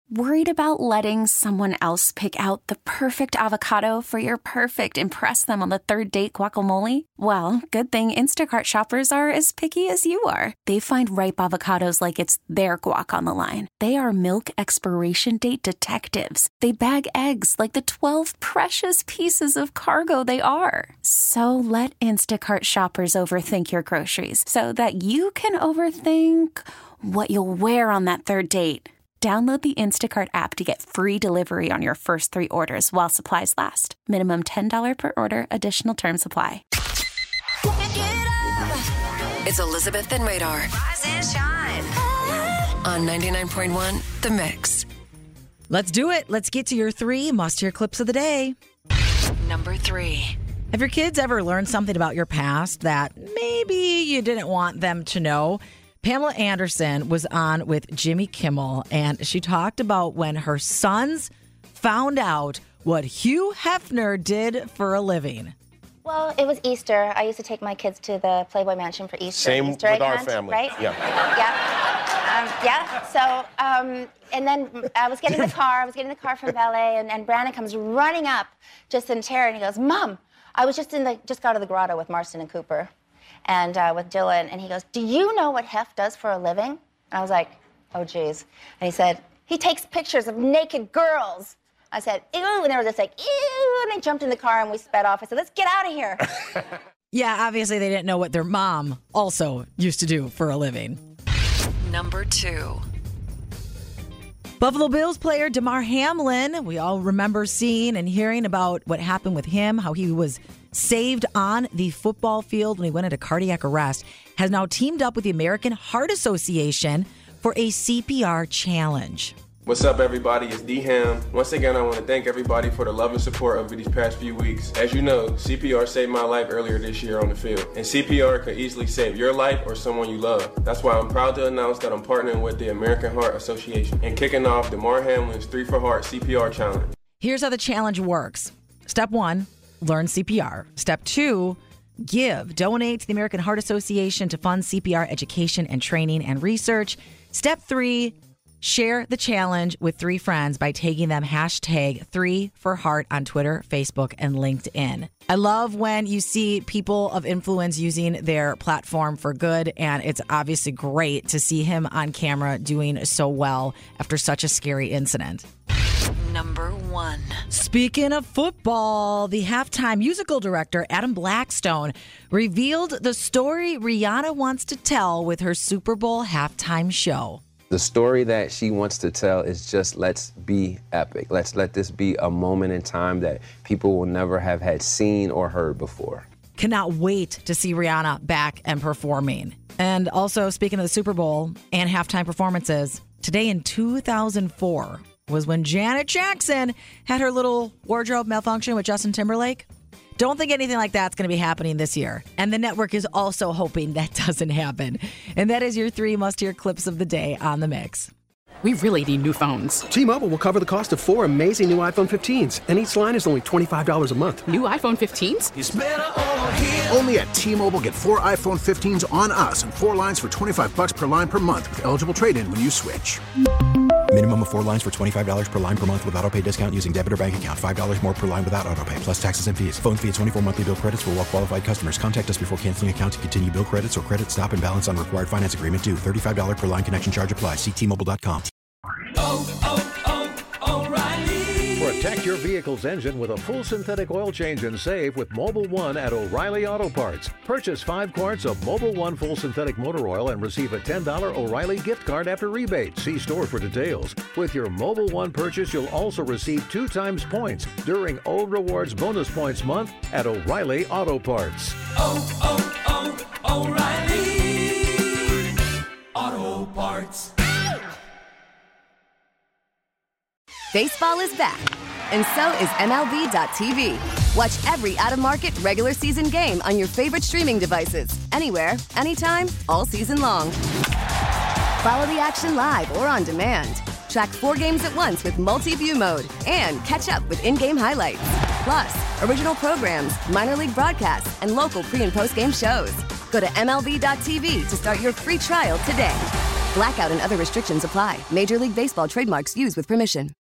Worried about letting someone else pick out the perfect avocado for your perfect impress them on the third date guacamole? Well, good thing Instacart shoppers are as picky as you are. They find ripe avocados like it's their guac on the line. They are milk expiration date detectives. They bag eggs like the 12 precious pieces of cargo they are. So let Instacart shoppers overthink your groceries so that you can overthink what you'll wear on that third date. Download the Instacart app to get free delivery on your first 3 orders while supplies last. Minimum $10 per order. Additional terms apply. It's Elizabeth and Radar. Rise and shine. On 99.1 The Mix. Let's do it. Let's get to your 3 must-hear clips of the day. Number 3. Have your kids ever learned something about your past that maybe you didn't want them to know? Pamela Anderson was on with Jimmy Kimmel, and she talked about when her sons found out what Hugh Hefner did for a living. Well, it was Easter. I used to take my kids to the Playboy Mansion for Easter. Same Easter with egg our hunt, family. right? Yeah. So, and then I was getting the car from ballet, and Brandon comes running up just in terror, and he goes, "Mom, I was just got out of the grotto with Marston and Cooper. And with Dylan, and he goes, do you know what Hef does for a living?" And I was like, oh, geez. And he said, he takes pictures of naked girls. I said, ew, and they were just like, ew, and they jumped in the car and we sped off. I said, let's get out of here. Yeah, obviously they didn't know what their mom also used to do for a living. Number 2. Buffalo Bills player Damar Hamlin, we all remember seeing and hearing about what happened with him, how he was saved on the football field when he went into cardiac arrest, has now teamed up with the American Heart Association for a CPR challenge. What's up, everybody? It's D-Ham. Once again, I want to thank everybody for the love and support over these past few weeks. As you know, CPR saved my life earlier this year on the field. And CPR could easily save your life or someone you love. That's why I'm proud to announce that I'm partnering with the American Heart Association and kicking off Damar Hamlin's 3 for Heart CPR Challenge. Here's how the challenge works. Step 1, learn CPR. Step 2, donate to the American Heart Association to fund CPR education and training and research. Step 3, share the challenge with 3 friends by tagging them #3forheart on Twitter, Facebook, and LinkedIn. I love when you see people of influence using their platform for good, and it's obviously great to see him on camera doing so well after such a scary incident. Number 1. Speaking of football, the halftime musical director, Adam Blackstone, revealed the story Rihanna wants to tell with her Super Bowl halftime show. The story that she wants to tell is just, let's be epic. Let's let this be a moment in time that people will never have had seen or heard before. Cannot wait to see Rihanna back and performing. And also, speaking of the Super Bowl and halftime performances, today in 2004 was when Janet Jackson had her little wardrobe malfunction with Justin Timberlake. Don't think anything like that's going to be happening this year. And the network is also hoping that doesn't happen. And that is your 3 must-hear clips of the day on The Mix. We really need new phones. T-Mobile will cover the cost of 4 amazing new iPhone 15s, and each line is only $25 a month. New iPhone 15s? It's better over here. Only at T-Mobile, get 4 iPhone 15s on us and 4 lines for $25 per line per month with eligible trade-in when you switch. Minimum of 4 lines for $25 per line per month with autopay discount using debit or bank account. $5 more per line without autopay, plus taxes and fees. Phone fee at 24 monthly bill credits for well-qualified customers. Contact us before canceling account to continue bill credits or credit stop and balance on required finance agreement due. $35 per line connection charge applies. See T-Mobile.com. Protect your vehicle's engine with a full synthetic oil change and save with Mobil 1 at O'Reilly Auto Parts. Purchase 5 quarts of Mobil 1 full synthetic motor oil and receive a $10 O'Reilly gift card after rebate. See store for details. With your Mobil 1 purchase, you'll also receive 2 times points during O Rewards Bonus Points Month at O'Reilly Auto Parts. O'Reilly Auto Parts. Baseball is back, and so is MLB.tv. Watch every out-of-market, regular season game on your favorite streaming devices, anywhere, anytime, all season long. Follow the action live or on demand. Track 4 games at once with multi-view mode and catch up with in-game highlights. Plus, original programs, minor league broadcasts, and local pre- and post-game shows. Go to MLB.tv to start your free trial today. Blackout and other restrictions apply. Major League Baseball trademarks used with permission.